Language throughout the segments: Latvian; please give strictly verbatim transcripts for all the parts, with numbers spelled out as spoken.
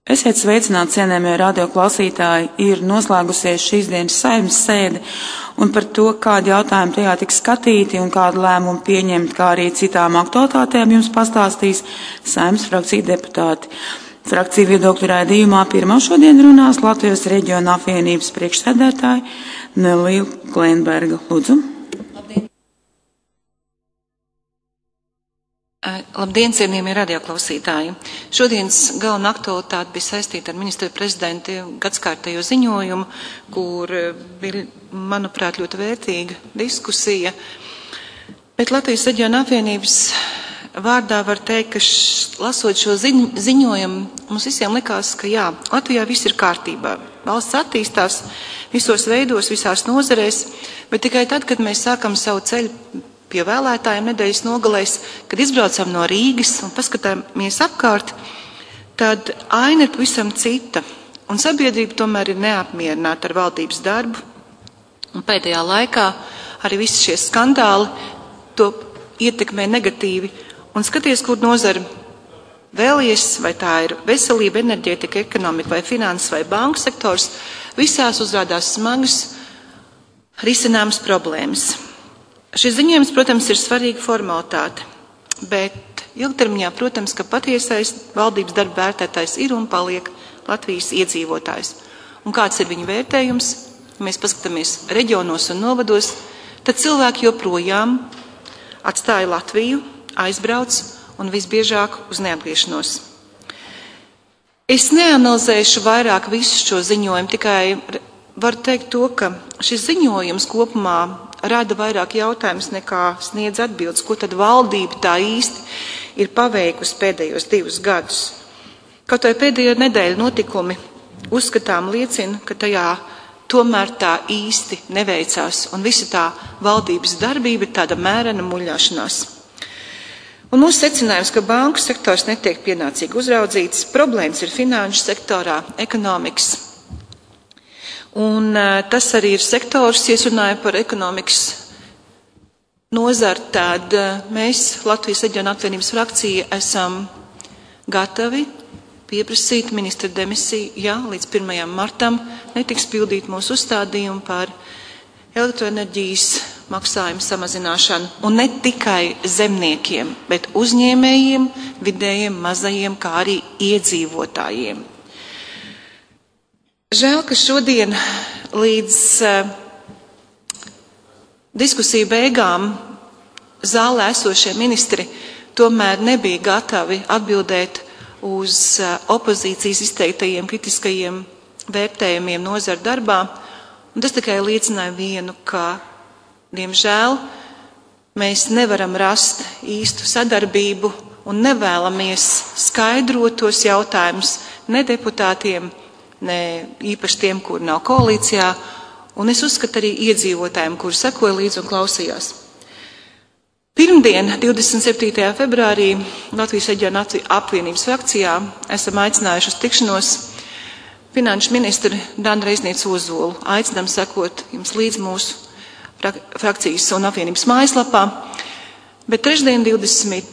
Esiet sveicināti, cienējamie radioklausītāji, ir noslēgusies šīs dienas Saeimas sēde, un par to, kādi jautājumi tajā tiks skatīti un kādu lēmumu pieņemt, kā arī citām aktualitātēm jums pastāstīs Saeimas frakcija deputāti. Frakcija viedokļu raidījumā pirmā šodien runās Latvijas reģiona apvienības priekšsēdētāja Nelija Kleinberga. Lūdzu. Labdien, cienījamie radioklausītāji! Šodienas galvenā aktualitāte bija saistīta ar ministra prezidenta gadskārtējo ziņojumu, kur bija, manuprāt, ļoti vērtīga diskusija. Bet Latvijas reģiona apvienības vārdā var teikt, ka š, lasot šo ziņ, ziņojumu, mums visiem likās, ka jā, Latvijā viss ir kārtībā. Valsts attīstās visos veidos, visās nozarēs, bet tikai tad, kad mēs sākam savu ceļu pie vēlētājiem nedēļas nogalēs, kad izbraucam no Rīgas un paskatāmies apkārt, tad aina ir pavisam cita. Un sabiedrība tomēr ir neapmierināta ar valdības darbu. Un pēdējā laikā arī visi šie skandāli to ietekmē negatīvi. Un skaties, kur nozara vēlies, vai tā ir veselība, enerģētika, ekonomika, vai finanses, vai banku sektors, visās uzrādās smagas risināmas problēmas. Šis ziņojums, protams, ir svarīga formalitāte, bet ilgtermiņā, protams, ka patiesais valdības darba vērtētājs ir un paliek Latvijas iedzīvotājs. Un kāds ir viņa vērtējums? Ja mēs paskatāmies reģionos un novados, tad cilvēki joprojām atstāja Latviju, aizbrauc un visbiežāk uz neatgriešanos. Es neanalizēšu vairāk visu šo ziņojumu, tikai varu teikt to, ka šis ziņojums kopumā rada vairāk jautājumus nekā sniedz atbildes, ko tad valdība tā īsti ir paveikusi pēdējos divus gadus. Kaut vai pēdējo nedēļu notikumi uzskatām liecina, ka tajā tomēr tā īsti neveicās, un visa tā valdības darbība ir tāda mērena muļāšanās. Un mūsu secinājums, ka banku sektors netiek pienācīgi uzraudzīts, problēmas ir finanšu sektorā, ekonomikas. Un uh, tas arī ir sektors, ja es runāju par ekonomikas nozaru, tad uh, mēs, Latvijas reģiona apvienības frakcija, esam gatavi pieprasīt ministra demisiju, ja līdz pirmajam martam netiks pildīt mūsu uzstādījumu par elektroenerģijas maksājumu samazināšanu. Un ne tikai zemniekiem, bet uzņēmējiem, vidējiem, mazajiem, kā arī iedzīvotājiem. Žēl, ka šodien līdz uh, diskusiju beigām zālē esošie ministri tomēr nebija gatavi atbildēt uz uh, opozīcijas izteiktajiem kritiskajiem vērtējumiem nozara darbā. Un tas tikai liecināja vienu, ka, diemžēl, mēs nevaram rast īstu sadarbību un nevēlamies skaidrot tos jautājumus ne deputātiem, ne īpaši tiem, kur nav koalīcijā, un es uzskatu arī iedzīvotājiem, kuri sekoja līdzi un klausījās. Pirmdien, divdesmit septītajā februārī, Latvijas reģiona apvienības frakcijā esam aicinājuši uz tikšanos finanšu ministru Danu Reiznieci Ozolu. Aicinām sekot jums līdz mūsu frak frakcijas un apvienības mājaslapā, bet trešdien divdesmit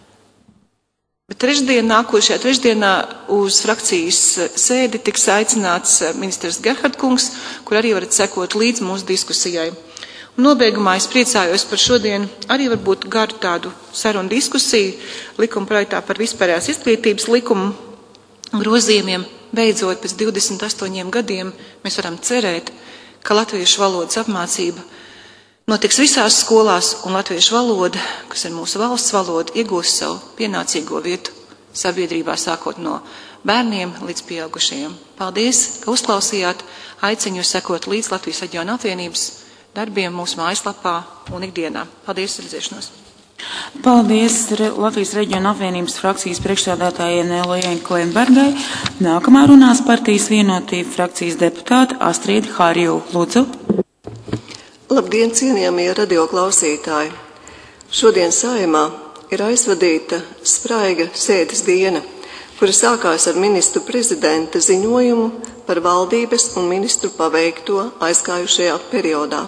Bet trešdien, nākošajā trešdienā uz frakcijas sēdi tiks aicināts ministrs Gerhard kungs, kur arī varat sekot līdz mūsu diskusijai. Un nobeigumā es priecājos par šodien arī varbūt garu tādu sarunu diskusiju likuma projektā par vispārējās izglītības likumu grozījumiem. Beidzot, pēc divdesmit astoņiem gadiem mēs varam cerēt, ka latviešu valodas apmācība notiks visās skolās, un latviešu valoda, kas ir mūsu valsts valoda, iegūs savu pienācīgo vietu sabiedrībā, sākot no bērniem līdz pieaugušajiem. Paldies, ka uzklausījāt, aicinu sekot līdz Latvijas reģiona apvienības darbiem mūsu mājaslapā un ikdienā. Paldies, redzēšanos! Paldies Latvijas reģiona apvienības frakcijas priekšsēdētājai Nelijai Kleinbergai. Nākamā runās partijas vienotība frakcijas deputāte Astrīda Harju. Lūdzu! Labdien, cienījamie radioklausītāji! Šodien Saeimā ir aizvadīta spraiga sēdes diena, kura sākās ar ministru prezidenta ziņojumu par valdības un ministru paveikto aizgājušajā periodā.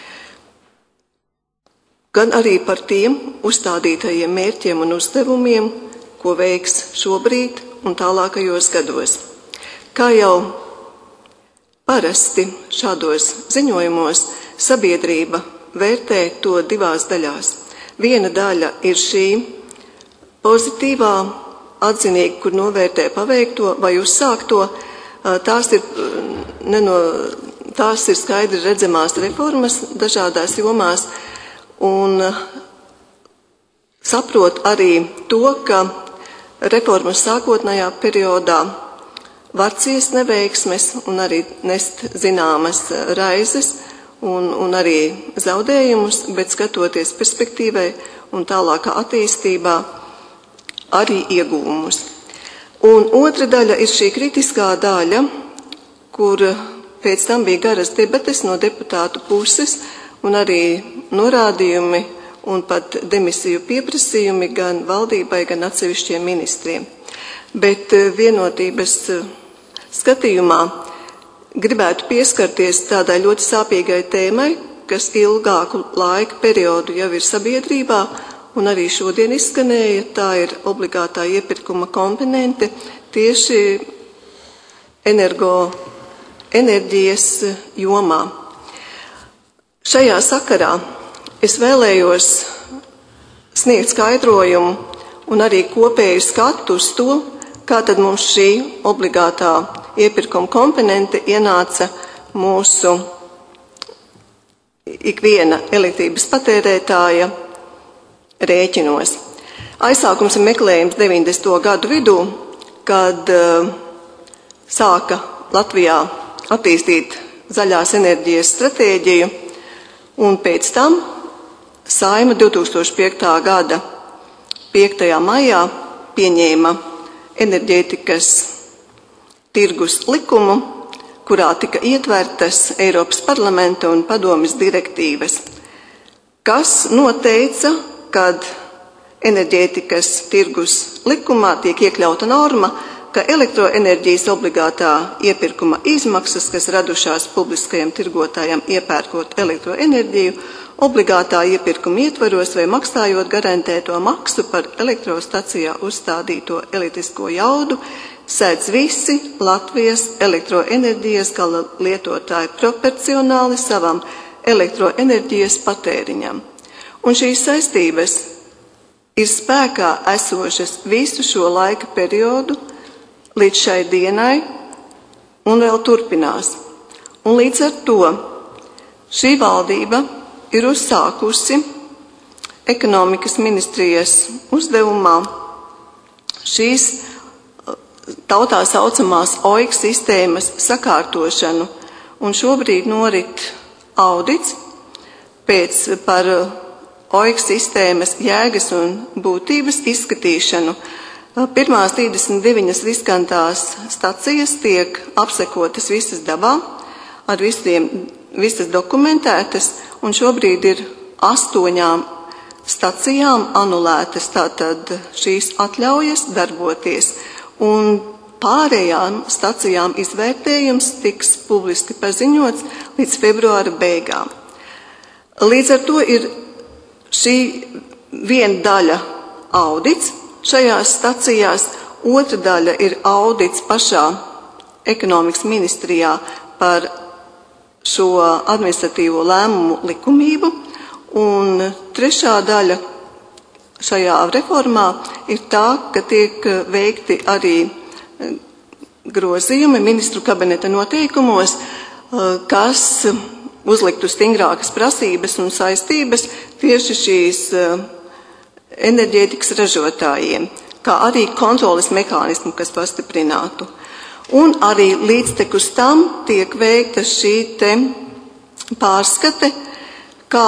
Gan arī par tiem uzstādītajiem mērķiem un uzdevumiem, ko veiks šobrīd un tālākajos gados. Kā jau parasti šādos ziņojumos sabiedrība vērtē to divās daļās. Viena daļa ir šī pozitīvā, atzinīgi, kur novērtē paveikto vai uzsākto. Tās ir, neno, tās ir skaidri redzamās reformas dažādās jomās un saprot arī to, ka reformas sākotnējā periodā var ciest neveiksmes un arī nest zināmas raizes un, un arī zaudējumus, bet skatoties perspektīvai un tālākā attīstībā arī iegūmus. Un otra daļa ir šī kritiskā daļa, kur pēc tam bija garas debates no deputātu puses un arī norādījumi un pat demisiju pieprasījumi gan valdībai, gan atsevišķiem ministriem. Bet vienotības skatījumā gribētu pieskarties tādai ļoti sāpīgai tēmai, kas ilgāku laika periodu jau ir sabiedrībā, un arī šodien izskanēja, tā ir obligātā iepirkuma komponente tieši energo, enerģijas jomā. Šajā sakarā es vēlējos sniegt skaidrojumu un arī kopēju skatu uz to, kā tad mums šī obligātā iepirkuma komponente ienāca mūsu ikviena elektrības patērētāja rēķinos. Aizsākums ir meklējums deviņdesmito gadu vidū, kad uh, sāka Latvijā attīstīt zaļās enerģijas stratēģiju, un pēc tam Saeima divi tūkstoši piektā gada piektajā maijā pieņēma enerģētikas tirgus likumu, kurā tika ietvertas Eiropas parlamenta un padomes direktīvas, kas noteica, kad enerģētikas tirgus likumā tiek iekļauta norma, ka elektroenerģijas obligātā iepirkuma izmaksas, kas radušās publiskajam tirgotājam iepērkot elektroenerģiju, obligātā iepirkuma ietvaros vai maksājot garantēto maksu par elektrostacijā uzstādīto elektrisko jaudu, sēdz visi Latvijas elektroenerģijas gala lietotāji proporcionāli savam elektroenerģijas patēriņam. Un šīs saistības ir spēkā esošas visu šo laika periodu līdz šai dienai un vēl turpinās. Un līdz ar to šī valdība ir uzsākusi ekonomikas ministrijas uzdevumā šīs tautā saucamās O I K sistēmas sakārtošanu, un šobrīd norit audits pēc par O I K sistēmas jēgas un būtības izskatīšanu. Pirmās trīsdesmit deviņas riskantās stacijas tiek apsekotas visas dabā, ar visiem, visas dokumentētas, un šobrīd ir astoņām stacijām anulētas tātad šīs atļaujas darboties, un pārējām stacijām izvērtējums tiks publiski paziņots līdz februāra beigām. Līdz ar to ir šī viena daļa audits šajās stacijās, otra daļa ir audits pašā ekonomikas ministrijā par šo administratīvo lēmumu likumību, un trešā daļa šajā reformā ir tā, ka tiek veikti arī grozījumi ministru kabineta noteikumos, kas uzliktu stingrākas prasības un saistības tieši šīs enerģētikas ražotājiem, kā arī kontroles mehānismu, kas pastiprinātu. Un arī līdztekus tam tiek veikta šī te pārskate, kā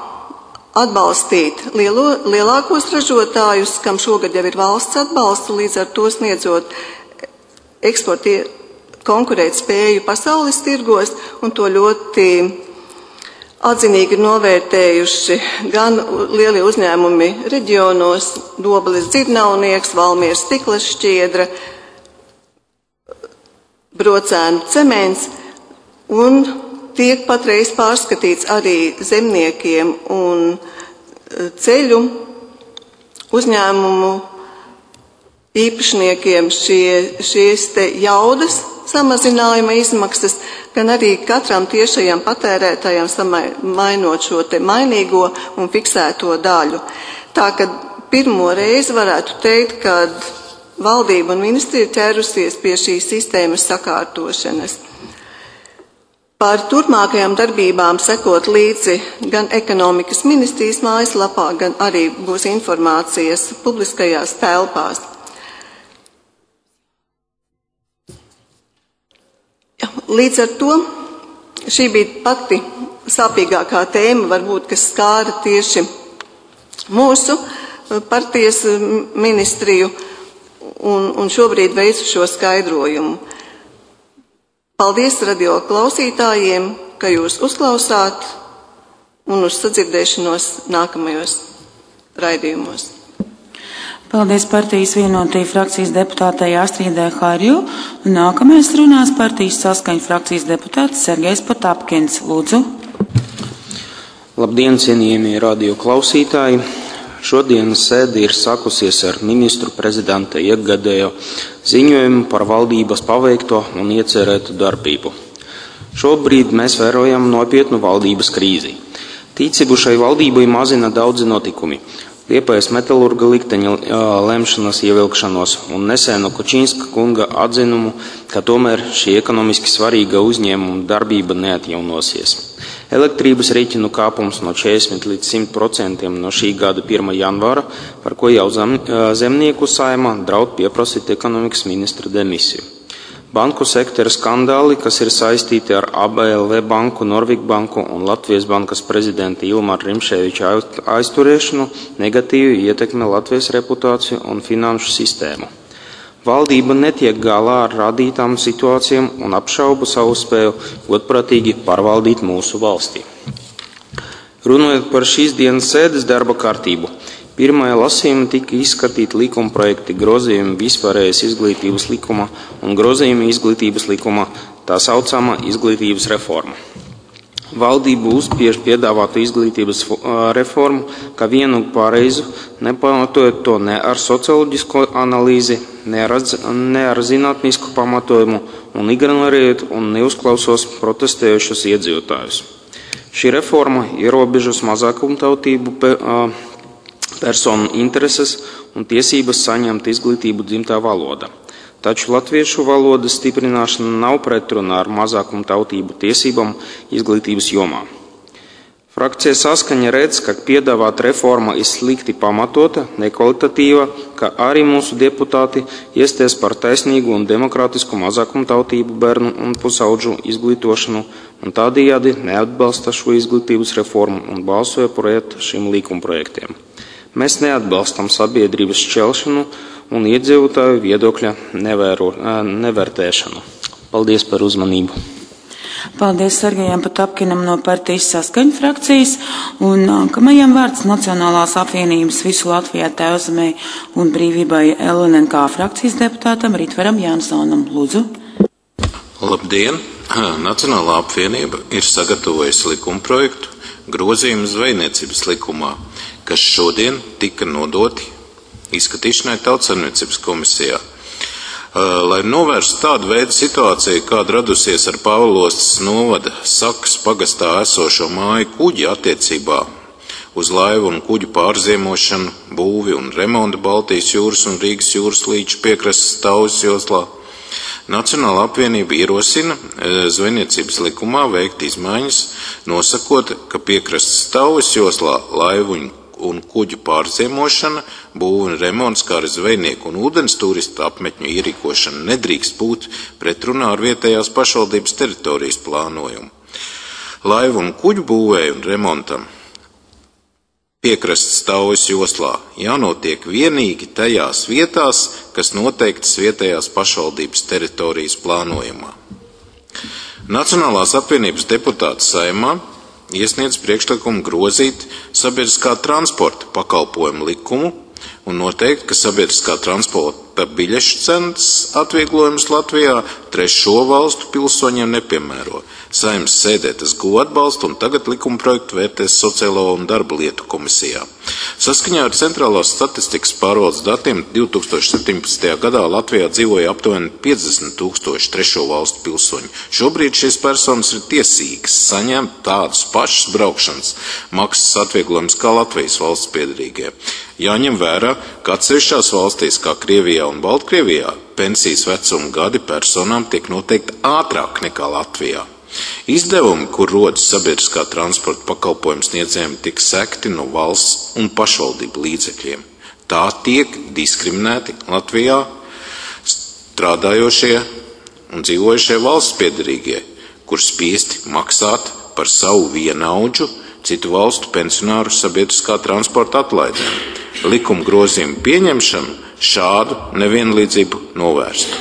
atbalstīt lielo, lielākos ražotājus, kam šogad jau ir valsts atbalsts, līdz ar to sniedzot eksporti konkurēt spēju pasaules tirgos, un to ļoti atzinīgi ir novērtējuši gan lielie uzņēmumi reģionos, Dobeles Dzirnavnieks, Valmieras stikla šķiedra, Brocēnu cements, un tiek patreiz pārskatīts arī zemniekiem un ceļu uzņēmumu īpašniekiem šie, šīs te jaudas samazinājuma izmaksas, gan arī katram tiešajam patērētājam samainot šo te mainīgo un fiksēto daļu. Tā ka pirmo reizi varētu teikt, ka valdība un ministrija ķērusies pie šīs sistēmas sakārtošanas. Par turpmākajām darbībām sekot līdzi gan ekonomikas ministrijas mājaslapā, gan arī būs informācijas publiskajās telpās. Līdz ar to šī bija pati sāpīgākā tēma, varbūt, kas skāra tieši mūsu partijas ministriju, un, un šobrīd veicu šo skaidrojumu. Paldies radio klausītājiem, ka jūs uzklausāt, un uz sadzirdēšanos nākamajos raidījumos. Paldies partijas vienotīja frakcijas deputātei Astridai Harju. Nākamais runās partijas Saskaņa frakcijas deputāts Sergejs Potapkins. Lūdzu. Labdien, cienījamie radio klausītāji. Šodienas sēde ir sākusies ar ministru prezidenta ikgadējo ziņojumu par valdības paveikto un iecerētu darbību. Šobrīd mēs vērojam nopietnu valdības krīzi. Ticību šai valdībai mazina daudzi notikumi. Liepājas metalurga likteņa lemšanas ievilkšanos un nesēnu Kučinska kunga atzinumu, ka tomēr šī ekonomiski svarīga uzņēmuma darbība neatjaunosies. Elektrības rēķinu kāpums no četrdesmit līdz simt procentiem no šī gada pirmā janvāra, par ko jau zemnieku saima draud pieprasīt ekonomikas ministra demisiju. Banku sektora skandāli, kas ir saistīti ar A B L V banku, Norvik banku un Latvijas bankas prezidenta Ilmara Rimšēviča aizturēšanu, negatīvi ietekmē Latvijas reputāciju un finanšu sistēmu. Valdība netiek galā ar radītām situācijām un apšauba savu spēju godprātīgi pārvaldīt mūsu valstī. Runājot par šīs dienas sēdes darba kārtību, pirmajā lasījumā tika izskatīti likuma projekti grozījumi vispārējas izglītības likuma un grozījumi izglītības likuma, tā saucamā izglītības reforma. Valdība uzspiež piedāvātu izglītības reformu kā vienu pareizu, nepamatojot to ne ar socioloģisko analīzi, ne ar, ne ar zinātnisku pamatojumu un ignorējot un neuzklausos protestējušus iedzīvotājus. Šī reforma ierobežos mazākumtautību pe, personu intereses un tiesības saņemt izglītību dzimtā valoda. Taču latviešu valodas stiprināšana nav pretrunā ar mazākumtautību tiesībām izglītības jomā. Frakcija Saskaņa redz, ka piedāvāt reforma ir slikti pamatota, nekvalitatīva, ka arī mūsu deputāti iesties par taisnīgu un demokrātisku mazākumtautību bērnu un pusaudžu izglītošanu un tādējādi neatbalsta šo izglītības reformu un balsoja pret šiem likumprojektiem. Mēs neatbalstam sabiedrības šķelšanu un iedzīvotāju viedokļa nevēro, nevērtēšanu. Paldies par uzmanību. Paldies Sergejam Potapkinam no partijas Saskaņa frakcijas, un nākamajam vārds Nacionālās apvienības Visu Latvijā Tēvzemē un brīvībai L N K frakcijas deputātam Ritvaram Jansonam. Lūdzu. Labdien! Nacionālā apvienība ir sagatavojusi likumprojektu grozījumu zvejniecības likumā, kas šodien tika nodoti izskatīšanai Tautsaimniecības komisijā. Lai novērstu tādu veidu situāciju, kāda radusies ar Pāvilostas novada Sakas pagastā esošo māju kuģi attiecībā uz laivu un kuģu pārziemošanu, būvi un remontu Baltijas jūras un Rīgas jūras līča piekrastes Staujas joslā, Nacionālā apvienība ierosina zvejniecības likumā veikt izmaiņas, nosakot, ka piekrastes Staujas joslā laivu un kuģu pārziemošana, būva un remonts, kā arī zvejnieku un ūdens turistu apmetņu ierīkošana nedrīkst būt pretrunā ar vietējās pašvaldības teritorijas plānojumu. Laivu un kuģu būvēju un remontam piekrastes Staujas joslā jānotiek vienīgi tajās vietās, kas noteiktas vietējās pašvaldības teritorijas plānojumā. Nacionālās apvienības deputāti Saeimā iesniedz priekšlikumu grozīt sabiedriskā transporta pakalpojumu likumu un noteikt, ka sabiedriskā transporta biļešu cenas atvieglojumus Latvijā trešo valstu pilsoņiem nepiemēro. Saeimas sēdē tas guva atbalstu un tagad likumprojektu vērtēs Sociālo un darba lietu komisijā. Saskaņā ar Centrālās statistikas pārvaldes datiem divi tūkstoši septiņpadsmitajā gadā Latvijā dzīvoja aptuveni piecdesmit tūkstoši trešo valstu pilsoņu. Šobrīd šīs personas ir tiesīgas saņemt tādus pašus braukšanas maksas atvieglojumus kā Latvijas valsts piederīgie. Jāņem vērā, ka atsevišķās valstīs, kā Krievijā un Baltkrievijā, pensijas vecuma gadi personām tiek noteikti ātrāk nekā Latvijā. Izdevumi, kur rodas sabiedriskā transporta pakalpojumu sniedzējiem, tiek sekti no valsts un pašvaldību līdzekļiem. Tā tiek diskriminēti Latvijā strādājošie un dzīvojušie valsts piederīgie, kur spiesti maksāt par savu vienaudžu citu valstu pensionāru sabiedriskā transporta atlaidēm. Likuma grozījumu pieņemšanu šādu nevienlīdzību novērstu.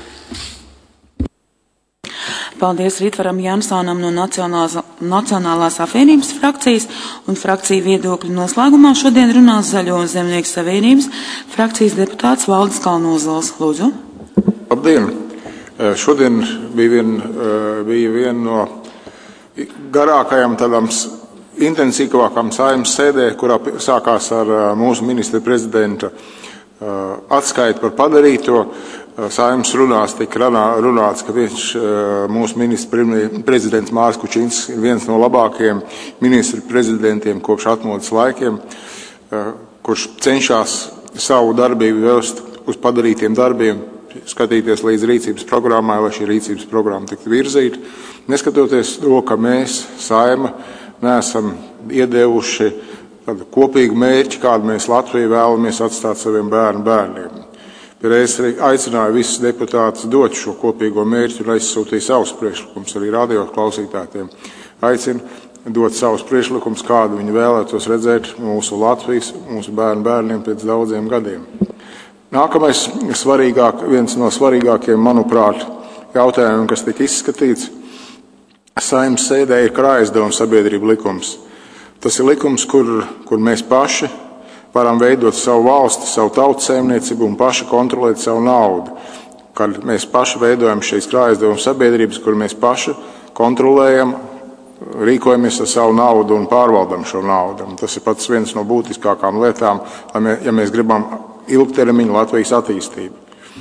Paldies Rītvaram Jansonam no Nacionālās, Nacionālās apvienības frakcijas un frakciju viedokļu noslēgumā šodien runās Zaļo un Zemnieku savienības frakcijas deputāts Valdis Kalnozols. Lūdzu. Labdien! Šodien bija viena bija vien no garākajām tādām intensīvākām Saeimas sēdē, kurā sākās ar mūsu ministra prezidenta atskaiti par padarīto. Saeimas runās tika runāts, ka viņš, mūsu ministra prezidents Māris Kučins, ir viens no labākajiem ministra prezidentiem kopš atmodas laikiem, kurš cenšas savu darbību vērst uz padarītiem darbiem, skatīties līdz rīcības programmai, lai šī rīcības programma tiktu virzīta. Neskatoties to, ka mēs, Saeima, neesam iedevuši tādu kopīgu mērķi, kādu mēs Latviju vēlamies atstāt saviem bērnu bērniem. Reiz aicināju visus deputātus dot šo kopīgo mērķi un aizsūtīja savus priekšlikumus arī radio klausītājiem. Aicinu dot savus priekšlikumus, kādu viņi vēlētos redzēt mūsu Latvijas, mūsu bērnu bērniem pēc daudziem gadiem. Nākamais svarīgāk, viens no svarīgākiem, manuprāt, jautājumiem, kas tika izskatīts Saeimas sēdē, ir krājizdevuma sabiedrību likums. Tas ir likums, kur, kur mēs paši varam veidot savu valsti, savu tautsaimniecību un paši kontrolēt savu naudu. Kad mēs paši veidojam šīs krājizdevuma sabiedrības, kur mēs paši kontrolējam, rīkojamies ar savu naudu un pārvaldam šo naudu. Un tas ir pats viens no būtiskākām lietām, ja mēs gribam ilgtermiņu Latvijas attīstību.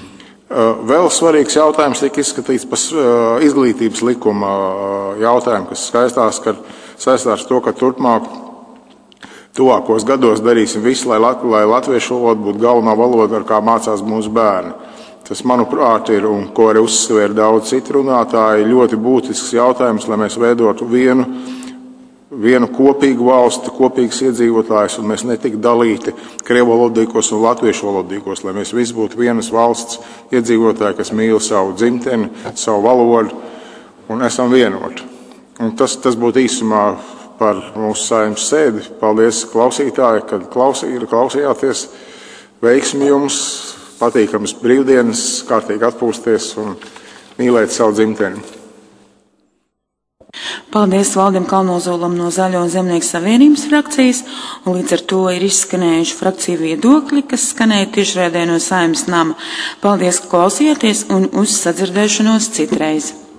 Vēl svarīgs jautājums tika izskatīts par izglītības likuma jautājumu, kas skaistās, ka saistās to, ka turpmāk tuvākos gados darīsim visu, lai, lat, lai latviešu valoda būtu galvenā valoda, ar kā mācās mūsu bērni. Tas, manuprāt, ir, un ko arī uzsvēra daudz citu runātāji, ļoti būtisks jautājums, lai mēs veidotu vienu, vienu kopīgu valsti, kopīgas iedzīvotājus, un mēs netik dalīti krievalodīgos un latviešu valodīgos, lai mēs visi būtu vienas valsts iedzīvotāji, kas mīl savu dzimteni, savu valodu, un esam vienoti. Un tas, tas būtu īsumā par mūsu Saeimas sēdi. Paldies klausītāji, kad klausī, klausījāties. Veiksmi jums, patīkams brīvdienas, kārtīgi atpūsties un mīlēt savu dzimteni. Paldies Valdim Kalnozolam no Zaļo un Zemnieku savienības frakcijas, un līdz ar to ir izskanējuši frakciju viedokļi, kas skanēja tiešraidē no Saeimas nama. Paldies, ka klausījāties, un uz sadzirdēšanos citreiz.